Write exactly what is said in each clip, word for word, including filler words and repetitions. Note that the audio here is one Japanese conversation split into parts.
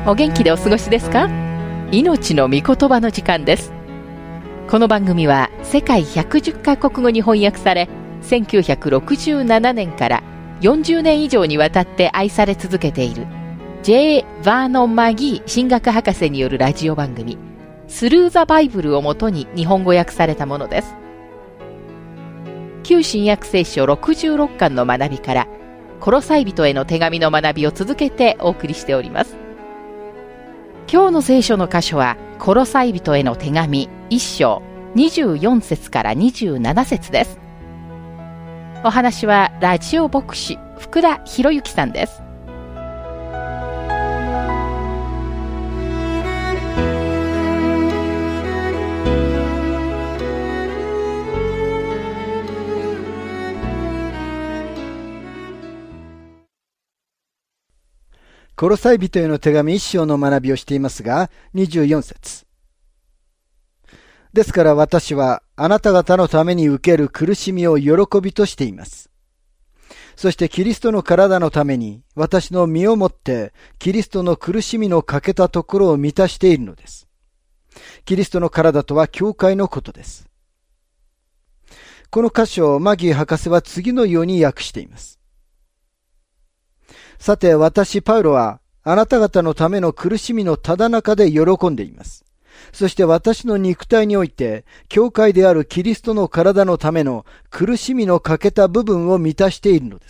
お元気でお過ごしですか？命の御言葉の時間です。この番組は世界ひゃくじゅっカ国語に翻訳され、せんきゅうひゃくろくじゅうななねんからよんじゅうねん以上にわたって愛され続けている J. バーノン・マギー神学博士によるラジオ番組スルー・ザ・バイブルをもとに日本語訳されたものです。旧新約聖書ろくじゅうろっかんの学びからコロサイ人への手紙の学びを続けてお送りしております。今日の聖書の箇所はコロサイ人への手紙いっ章にじゅうよん節からにじゅうなな節です。お話はラジオ牧師福田博之さんです。 コロサイ人への手紙一章の学びをしていますが、にじゅうよん節。ですから私はあなた方のために受ける苦しみを喜びとしています。そしてキリストの体のために私の身をもってキリストの苦しみの欠けたところを満たしているのです。キリストの体とは教会のことです。この箇所をマギー博士は次のように訳しています。さて私パウロはあなた方のための苦しみのただ中で喜んでいます。そして私の肉体において教会であるキリストの体のための苦しみの欠けた部分を満たしているのです。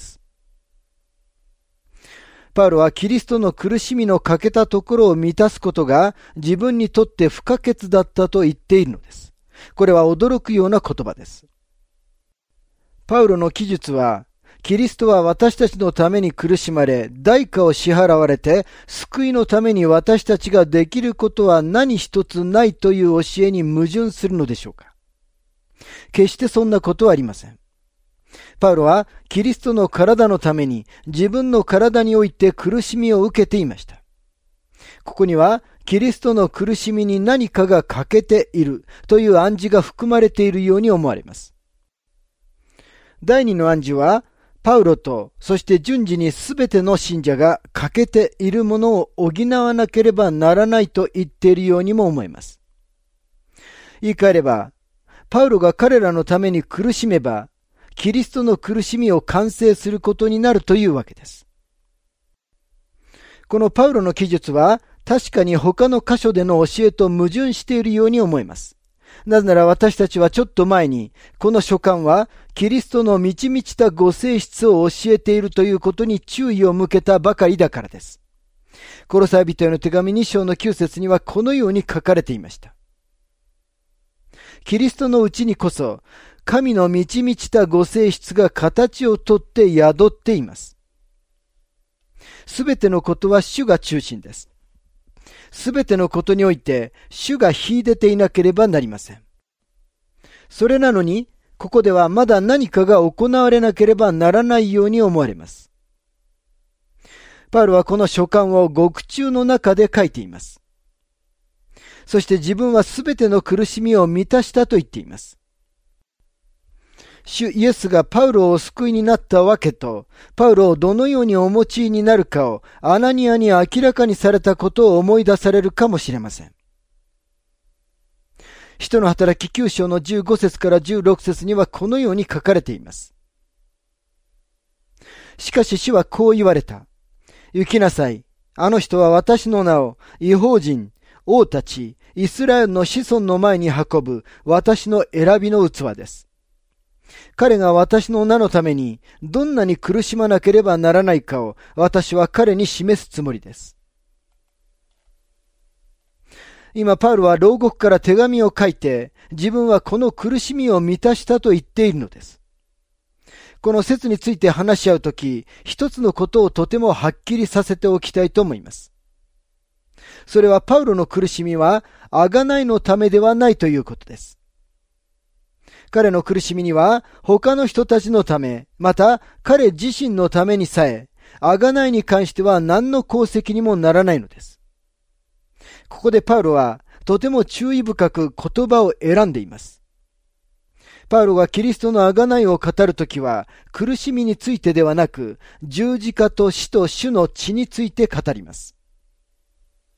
パウロはキリストの苦しみの欠けたところを満たすことが自分にとって不可欠だったと言っているのです。これは驚くような言葉です。パウロの記述はキリストは私たちのために苦しまれ、代価を支払われて、救いのために私たちができることは何一つないという教えに矛盾するのでしょうか？決してそんなことはありません。パウロはキリストの体のために自分の体において苦しみを受けていました。ここにはキリストの苦しみに何かが欠けているという暗示が含まれているように思われます。第二の暗示は、パウロと、そして順次にすべての信者が欠けているものを補わなければならないと言っているようにも思えます。言い換えれば、パウロが彼らのために苦しめば、キリストの苦しみを完成することになるというわけです。このパウロの記述は、確かに他の箇所での教えと矛盾しているように思えます。なぜなら私たちはちょっと前に、この書簡はキリストの満ち満ちたご性質を教えているということに注意を向けたばかりだからです。コロサイ人への手紙に章のきゅう節にはこのように書かれていました。キリストのうちにこそ、神の満ち満ちたご性質が形をとって宿っています。すべてのことは主が中心です。すべてのことにおいて、主が秀でていなければなりません。それなのに、ここではまだ何かが行われなければならないように思われます。パウロはこの書簡を獄中の中で書いています。そして自分はすべての苦しみを満たしたと言っています。主イエスがパウロをお救いになったわけと、パウロをどのようにお用いになるかをアナニアに明らかにされたことを思い出されるかもしれません。使徒の働ききゅう章のじゅうご節からじゅうろく節にはこのように書かれています。しかし主はこう言われた。行きなさい。あの人は私の名を異邦人、王たち、イスラエルの子孫の前に運ぶ私の選びの器です。彼が私の名のためにどんなに苦しまなければならないかを私は彼に示すつもりです。今パウロは牢獄から手紙を書いて自分はこの苦しみを満たしたと言っているのです。この説について話し合うとき、一つのことをとてもはっきりさせておきたいと思います。それはパウロの苦しみは贖いのためではないということです。彼の苦しみには他の人たちのため、また彼自身のためにさえ、贖いに関しては何の功績にもならないのです。ここでパウロはとても注意深く言葉を選んでいます。パウロがキリストの贖いを語るときは、苦しみについてではなく、十字架と死と主の血について語ります。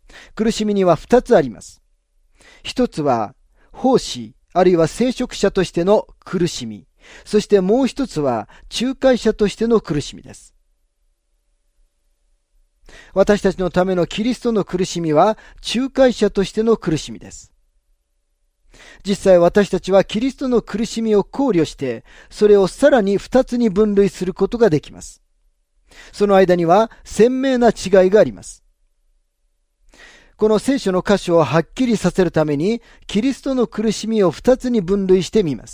苦しみには二つあります。一つは、奉仕、あるいは聖職者としての苦しみ。そしてもう一つは、仲介者としての苦しみです。私たちのためのキリストの苦しみは、仲介者としての苦しみです。実際私たちはキリストの苦しみを考慮して、それをさらに二つに分類することができます。その間には鮮明な違いがあります。この聖書の箇所をはっきりさせるために、キリストの苦しみを二つに分類してみます。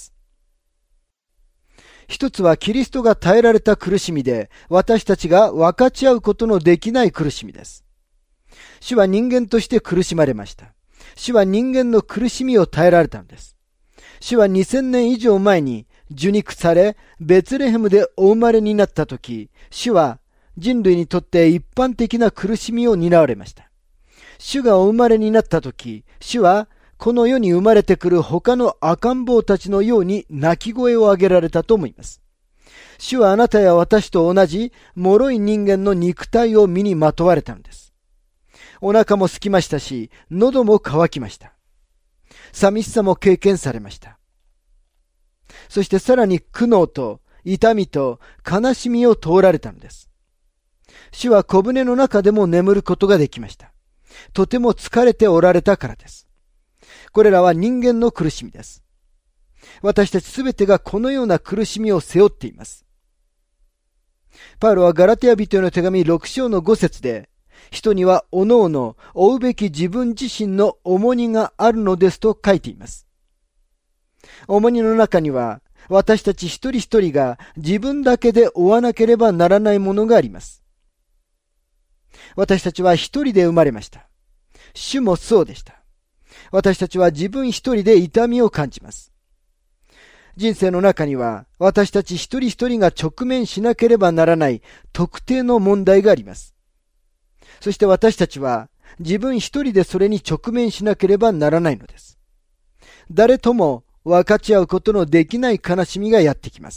一つはキリストが耐えられた苦しみで、私たちが分かち合うことのできない苦しみです。主は人間として苦しまれました。主は人間の苦しみを耐えられたのです。主はにせんねん以上前に受肉され、ベツレヘムでお生まれになったとき、主は人類にとって一般的な苦しみを担われました。主がお生まれになったとき、主はこの世に生まれてくる他の赤ん坊たちのように泣き声を上げられたと思います。主はあなたや私と同じ脆い人間の肉体を身にまとわれたのです。お腹も空きましたし、喉も渇きました。寂しさも経験されました。そしてさらに苦悩と痛みと悲しみを通られたのです。主は小舟の中でも眠ることができました。とても疲れておられたからです。これらは人間の苦しみです。私たちすべてがこのような苦しみを背負っています。パウロはガラテヤ人への手紙ろく章のご節で、人にはおのおの負うべき自分自身の重荷があるのですと書いています。重荷の中には私たち一人一人が自分だけで負わなければならないものがあります。私たちは一人で生まれました。主もそうでした。私たちは自分一人で痛みを感じます。人生の中には私たち一人一人が直面しなければならない特定の問題があります。そして私たちは自分一人でそれに直面しなければならないのです。誰とも分かち合うことのできない悲しみがやってきます。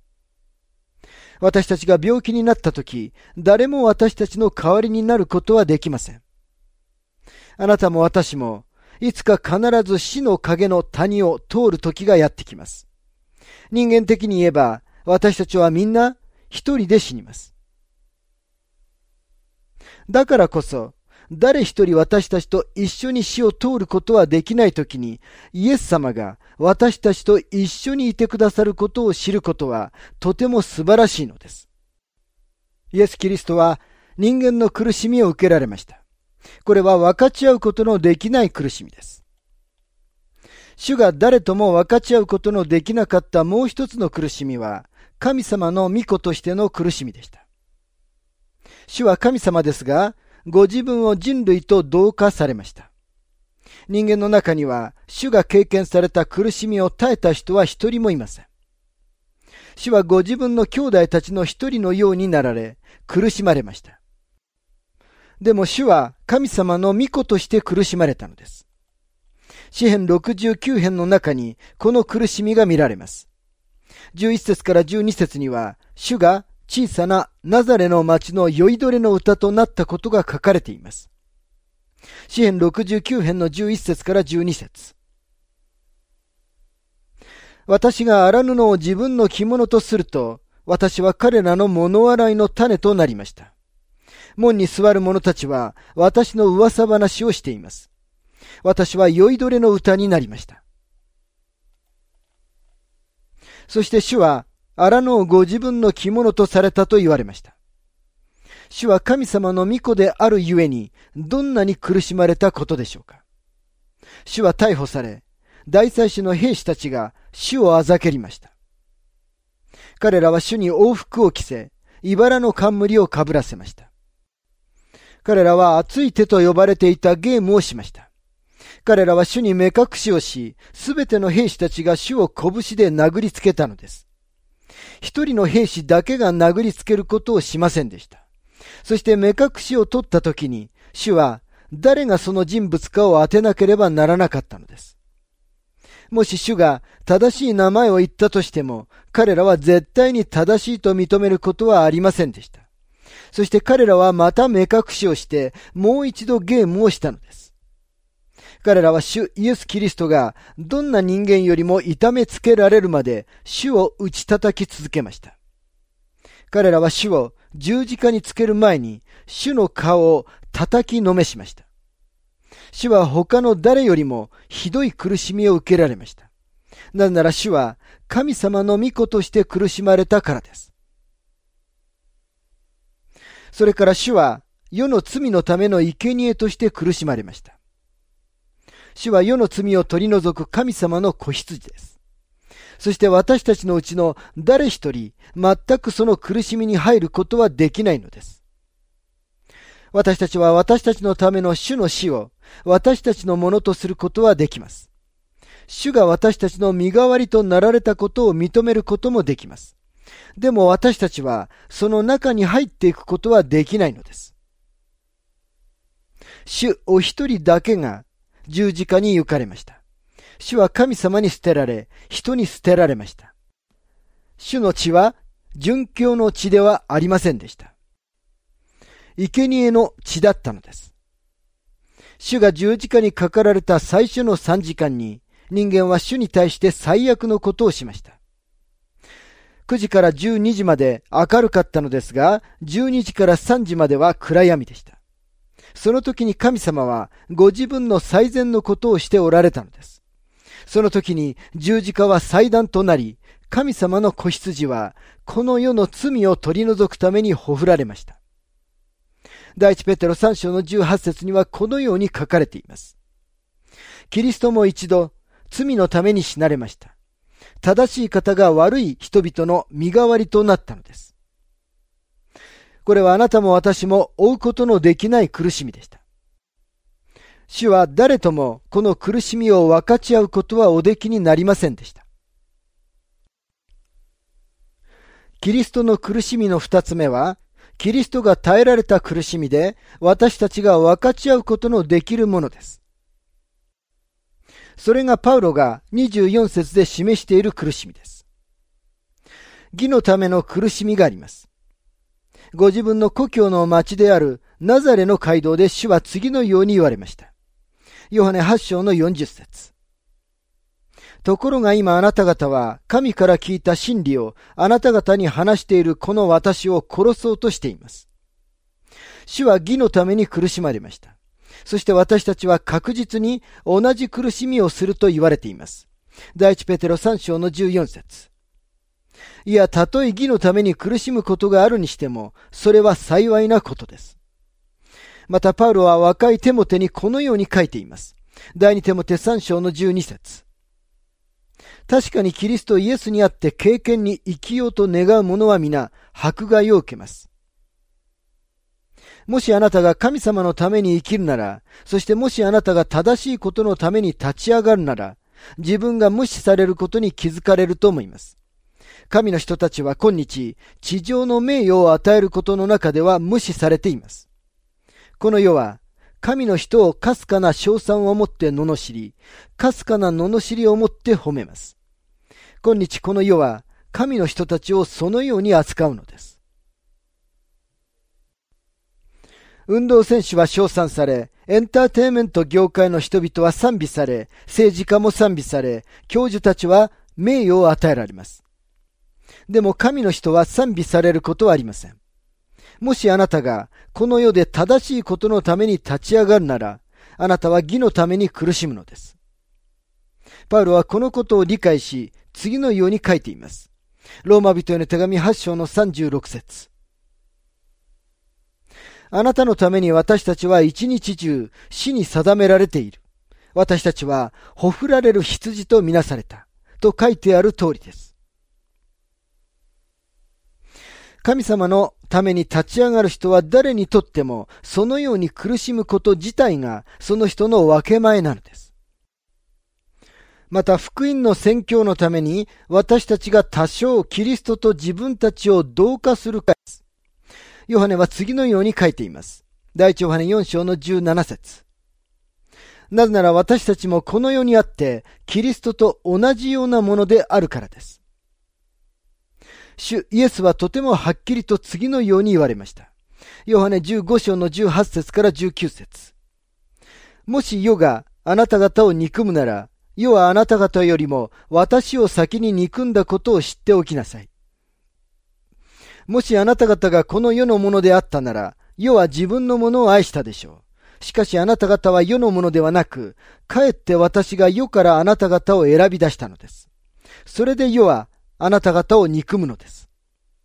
私たちが病気になったとき、誰も私たちの代わりになることはできません。あなたも私も、いつか必ず死の影の谷を通る時がやってきます。人間的に言えば、私たちはみんな一人で死にます。だからこそ、誰一人私たちと一緒に死を通ることはできないときに、イエス様が私たちと一緒にいてくださることを知ることはとても素晴らしいのです。イエス・キリストは人間の苦しみを受けられました。これは分かち合うことのできない苦しみです。主が誰とも分かち合うことのできなかったもう一つの苦しみは、神様の御子としての苦しみでした。主は神様ですが、ご自分を人類と同化されました。人間の中には、主が経験された苦しみを耐えた人は一人もいません。主はご自分の兄弟たちの一人のようになられ、苦しまれました。でも主は神様の御子として苦しまれたのです。詩編ろくじゅうきゅう編の中にこの苦しみが見られます。じゅういち節からじゅうに節には、主が小さなナザレの町の酔いどれの歌となったことが書かれています。詩編ろくじゅうきゅう編のじゅういち節からじゅうに節。私が荒布を自分の着物とすると、私は彼らの物笑いの種となりました。門に座る者たちは私の噂話をしています。私は酔いどれの歌になりました。そして主は荒野をご自分の着物とされたと言われました。主は神様の御子であるゆえにどんなに苦しまれたことでしょうか。主は逮捕され、大祭司の兵士たちが主をあざけりました。彼らは主に王服を着せ、茨の冠をかぶらせました。彼らは熱い手と呼ばれていたゲームをしました。彼らは主に目隠しをし、すべての兵士たちが主を拳で殴りつけたのです。一人の兵士だけが殴りつけることをしませんでした。そして目隠しを取ったときに、主は誰がその人物かを当てなければならなかったのです。もし主が正しい名前を言ったとしても、彼らは絶対に正しいと認めることはありませんでした。 そして彼らはまた目隠しをして、もう一度ゲームをしたのです。彼らは主イエス・キリストがどんな人間よりも痛めつけられるまで主を打ち叩き続けました。彼らは主を十字架につける前に主の顔を叩きのめしました。主は他の誰よりもひどい苦しみを受けられました。なぜなら主は神様の御子として苦しまれたからです。それから主は世の罪のための生贄として苦しまれました。主は世の罪を取り除く神様の子羊です。そして私たちのうちの誰一人、全くその苦しみに入ることはできないのです。私たちは私たちのための主の死を私たちのものとすることはできます。主が私たちの身代わりとなられたことを認めることもできます。でも私たちはその中に入っていくことはできないのです。主お一人だけが十字架に行かれました。主は神様に捨てられ、人に捨てられました。主の血は殉教の血ではありませんでした。生贄の血だったのです。主が十字架にかかられた最初のさんじかんに、人間は主に対して最悪のことをしました。くじからじゅうにじまで明るかったのですが、じゅうにじからさんじまでは暗闇でした。その時に神様はご自分の最善のことをしておられたのです。その時に十字架は祭壇となり、神様の子羊はこの世の罪を取り除くためにほふられました。第一ペテロさん章のじゅうはち節にはこのように書かれています。キリストも一度罪のために死なれました。正しい方が悪い人々の身代わりとなったのです。これはあなたも私も負うことのできない苦しみでした。主は誰ともこの苦しみを分かち合うことはおできになりませんでした。キリストの苦しみの二つ目は、キリストが耐えられた苦しみで私たちが分かち合うことのできるものです。それがパウロがにじゅうよん節で示している苦しみです。義のための苦しみがあります。ご自分の故郷の町であるナザレの街道で主は次のように言われました。ヨハネはち章のよんじゅう節。ところが今あなた方は神から聞いた真理をあなた方に話しているこの私を殺そうとしています。主は義のために苦しまれました。そして私たちは確実に同じ苦しみをすると言われています。第一ペテロさん章のじゅうよん節。いや、たとえ義のために苦しむことがあるにしても、それは幸いなことです。またパウロは若いテモテにこのように書いています。第二テモテさん章のじゅうに節。確かにキリストイエスにあって敬虔に生きようと願う者は皆迫害を受けます。もしあなたが神様のために生きるなら、そしてもしあなたが正しいことのために立ち上がるなら、自分が無視されることに気づかれると思います。神の人たちは今日、地上の名誉を与えることの中では無視されています。この世は、神の人をかすかな称賛をもって罵り、かすかな罵りをもって褒めます。今日この世は、神の人たちをそのように扱うのです。運動選手は称賛され、エンターテインメント業界の人々は賛美され、政治家も賛美され、教授たちは名誉を与えられます。でも神の人は賛美されることはありません。もしあなたがこの世で正しいことのために立ち上がるなら、あなたは義のために苦しむのです。パウロはこのことを理解し、次のように書いています。ローマ人への手紙はち章のさんじゅうろく節。あなたのために私たちは一日中死に定められている。私たちはほふられる羊とみなされた。と書いてある通りです。神様のために立ち上がる人は誰にとってもそのように苦しむこと自体がその人の分け前なのです。また福音の宣教のために私たちが多少キリストと自分たちを同化するかです。ヨハネは次のように書いています。第一ヨハネよん章のじゅうなな節。なぜなら私たちもこの世にあってキリストと同じようなものであるからです。主イエスはとてもはっきりと次のように言われました。 ヨハネじゅうご章のじゅうはち節からじゅうきゅう節。もし世があなた方を憎むなら、世はあなた方よりも私を先に憎んだことを知っておきなさい。もしあなた方がこの世のものであったなら、世は自分のものを愛したでしょう。しかしあなた方は世のものではなく、かえって私が世からあなた方を選び出したのです。それで世はあなた方を憎むのです。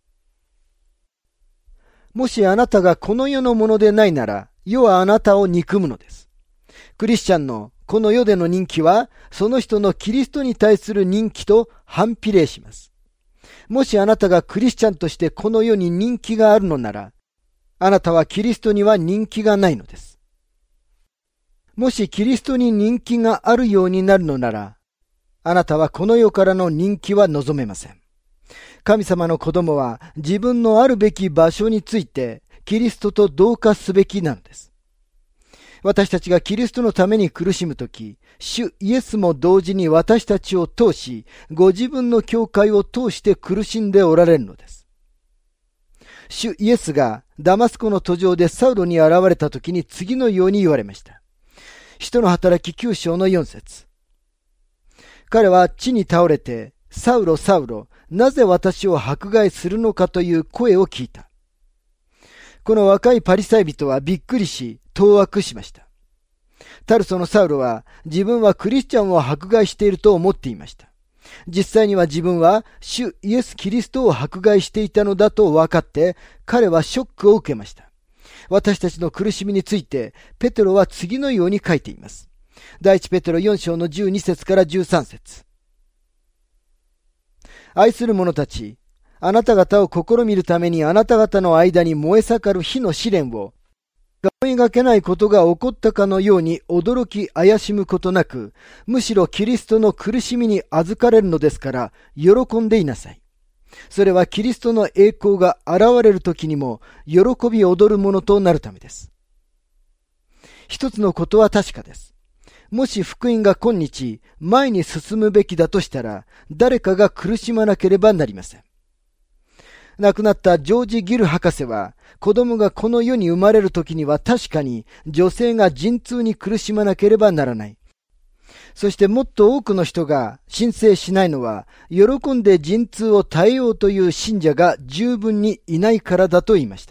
もしあなたがこの世のものでないなら、世はあなたを憎むのです。クリスチャンのこの世での人気は、その人のキリストに対する人気と反比例します。もしあなたがクリスチャンとしてこの世に人気があるのなら、あなたはキリストには人気がないのです。もしキリストに人気があるようになるのなら、あなたはこの世からの人気は望めません。神様の子供は自分のあるべき場所についてキリストと同化すべきなのです。私たちがキリストのために苦しむとき、主イエスも同時に私たちを通し、ご自分の教会を通して苦しんでおられるのです。主イエスがダマスコの途上でサウロに現れたときに次のように言われました。使徒の働ききゅう章のよん節。彼は地に倒れて、サウロ、サウロ、なぜ私を迫害するのかという声を聞いた。この若いパリサイ人はびっくりし、当惑しました。タルソのサウロは自分はクリスチャンを迫害していると思っていました。実際には自分は主イエス・キリストを迫害していたのだと分かって、彼はショックを受けました。私たちの苦しみについて、ペテロは次のように書いています。第一ペテロよん章のじゅうに節からじゅうさん節。愛する者たち、あなた方を試みるためにあなた方の間に燃え盛る火の試練を、思いがけないことが起こったかのように驚き怪しむことなく、むしろキリストの苦しみに預かれるのですから、喜んでいなさい。それはキリストの栄光が現れる時にも、喜び踊るものとなるためです。一つのことは確かです。もし福音が今日、前に進むべきだとしたら、誰かが苦しまなければなりません。亡くなったジョージ・ギル博士は、子供がこの世に生まれるときには確かに女性が陣痛に苦しまなければならない。そしてもっと多くの人が申請しないのは、喜んで陣痛を耐えようという信者が十分にいないからだと言いました。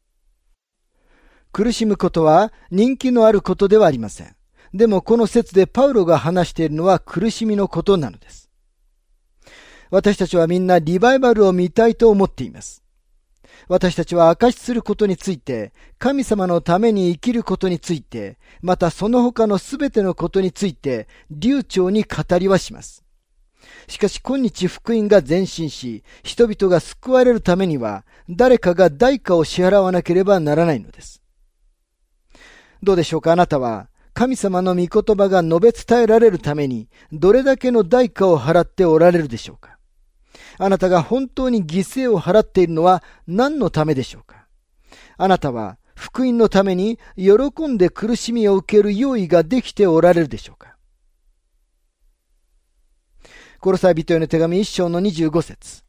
苦しむことは人気のあることではありません。でもこの説でパウロが話しているのは苦しみのことなのです。私たちはみんなリバイバルを見たいと思っています。私たちは証しすることについて、神様のために生きることについて、またその他のすべてのことについて、流暢に語りはします。しかし今日福音が前進し、人々が救われるためには、誰かが代価を支払わなければならないのです。どうでしょうか、あなたは、神様の御言葉が述べ伝えられるために、どれだけの代価を払っておられるでしょうか。あなたが本当に犠牲を払っているのは何のためでしょうか。あなたは福音のために喜んで苦しみを受ける用意ができておられるでしょうか。コロサイ人への手紙一章のにじゅうご節。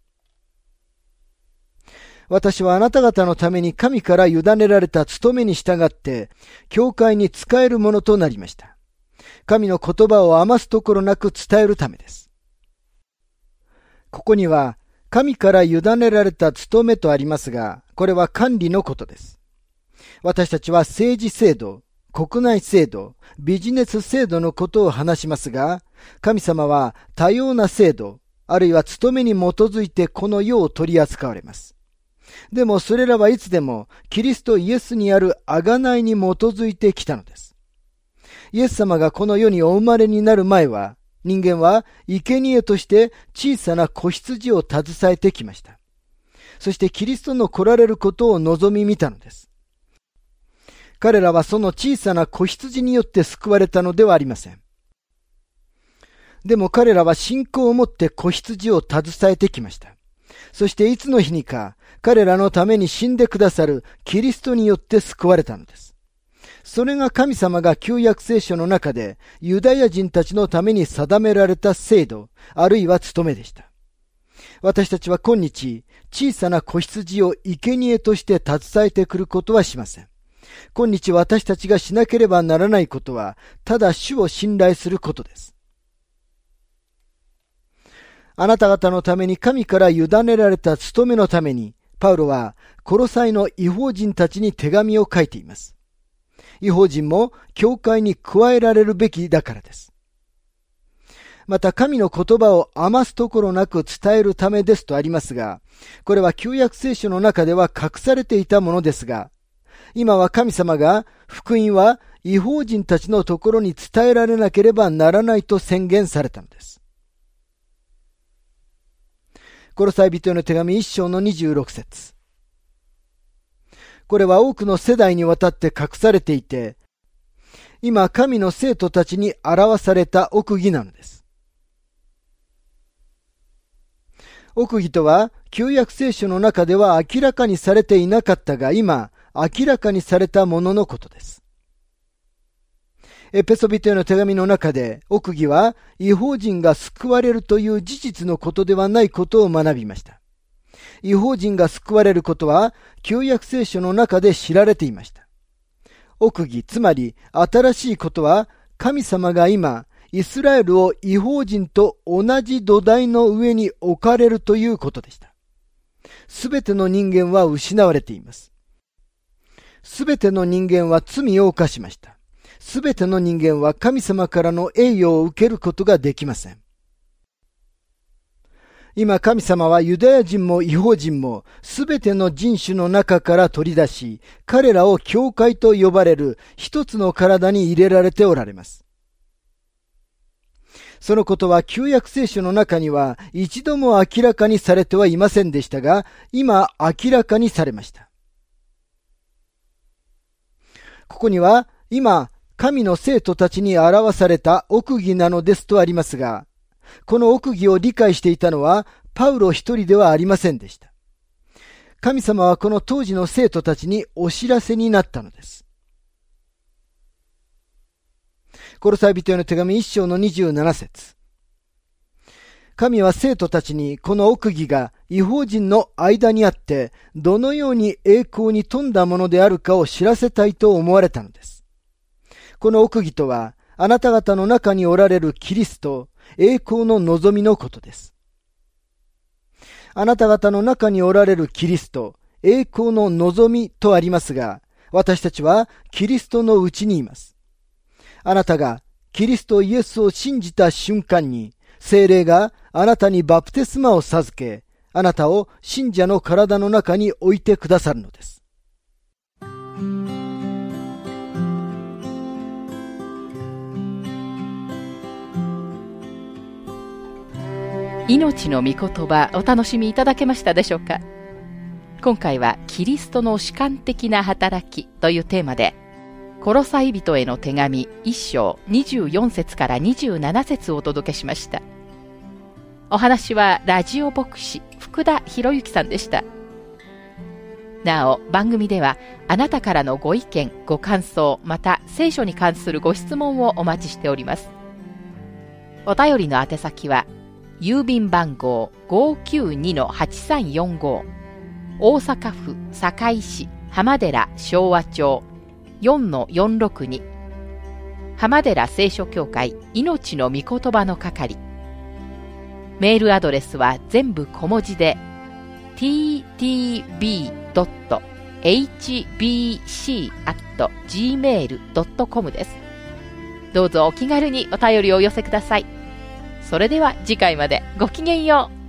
私はあなた方のために神から委ねられた務めに従って、教会に仕えるものとなりました。神の言葉を余すところなく伝えるためです。ここには、神から委ねられた務めとありますが、これは管理のことです。私たちは政治制度、国内制度、ビジネス制度のことを話しますが、神様は多様な制度、あるいは務めに基づいてこの世を取り扱われます。でもそれらはいつでもキリストイエスにある贖いに基づいてきたのです。イエス様がこの世にお生まれになる前は、人間は生贄として小さな子羊を携えてきました。そしてキリストの来られることを望み見たのです。彼らはその小さな子羊によって救われたのではありません。でも彼らは信仰を持って子羊を携えてきました。そしていつの日にか彼らのために死んでくださるキリストによって救われたのです。それが神様が旧約聖書の中でユダヤ人たちのために定められた制度、あるいは務めでした。 私たちは今日、小さな子羊を生贄として携えてくることはしません。今日私たちがしなければならないことは、ただ主を信頼することです。あなた方のために神から委ねられた務めのために、パウロはコロサイの異邦人たちに手紙を書いています。異邦人も教会に加えられるべきだからです。また神の言葉を余すところなく伝えるためですとありますが、これは旧約聖書の中では隠されていたものですが、今は神様が福音は異邦人たちのところに伝えられなければならないと宣言されたのです。コロサイ人への手紙一章のにじゅうろく節。これは多くの世代にわたって隠されていて、今神の生徒たちに表された奥義なのです。奥義とは旧約聖書の中では明らかにされていなかったが、今明らかにされたもののことです。エペソビトへの手紙の中で、奥義は異邦人が救われるという事実のことではないことを学びました。異邦人が救われることは旧約聖書の中で知られていました。奥義、つまり新しいことは、神様が今イスラエルを異邦人と同じ土台の上に置かれるということでした。すべての人間は失われています。すべての人間は罪を犯しました。すべての人間は神様からの栄誉を受けることができません。今神様はユダヤ人も異邦人もすべての人種の中から取り出し、彼らを教会と呼ばれる一つの体に入れられておられます。そのことは旧約聖書の中には一度も明らかにされてはいませんでしたが、今明らかにされました。ここには今神の生徒たちに表された奥義なのですとありますが、この奥義を理解していたのはパウロ一人ではありませんでした。神様はこの当時の生徒たちにお知らせになったのです。コロサイ人への手紙一章のにじゅうなな節。神は生徒たちにこの奥義が異邦人の間にあってどのように栄光に富んだものであるかを知らせたいと思われたのです。この奥義とはあなた方の中におられるキリスト、栄光の望みのことです。あなた方の中におられるキリスト、栄光の望みとありますが、私たちはキリストのうちにいます。あなたがキリストイエスを信じた瞬間に、聖霊があなたにバプテスマを授け、あなたを信者の体の中に置いてくださるのです。 命の御言葉、お楽しみいただけましたでしょうか。今回はキリストの主観的な働きというテーマで、コロサイ人への手紙一章にじゅうよん節からにじゅうなな節をお届けしました。お話はラジオ牧師福田博之さんでした。なお番組ではあなたからのご意見ご感想、また聖書に関するご質問をお待ちしております。お便りの宛先は郵便番号 ごーきゅうにのはちさんよんご、大阪府堺市浜寺昭和町 よんのよんろくに、浜寺聖書協会命の御言葉の係。メールアドレスは全部小文字で ティーティービードットエイチビーシーアットジーメールドットコム です。どうぞお気軽にお便りをお寄せください。それでは次回までごきげんよう。